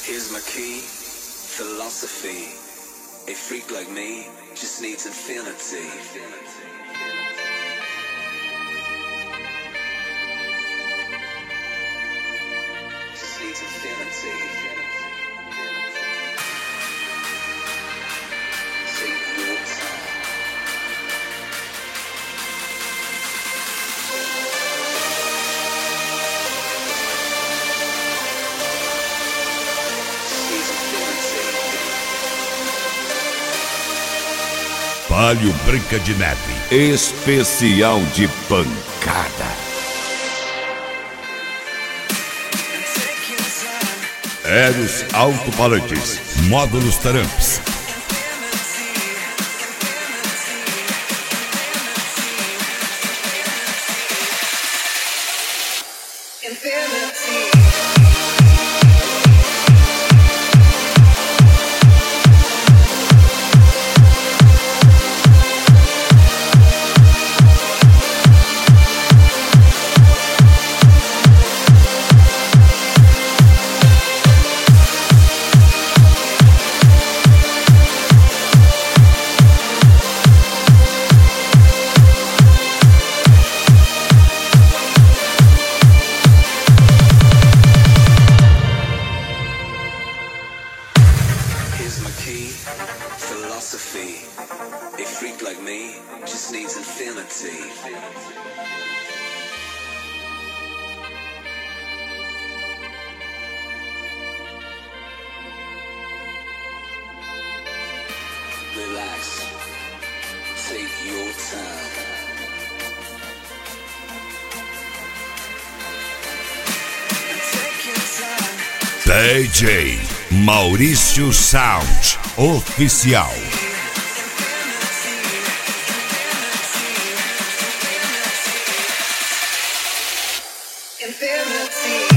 Here's my key, philosophy. A freak like me just needs infinity. Just needs infinity. Take your time. Palio Branca de Neve, especial de pancada. Eros altofalantes, módulos Taramps. Here's my key, philosophy. A freak like me just needs infinity. Relax. Take your time. DJ Maurício Sound Oficial. Infinity.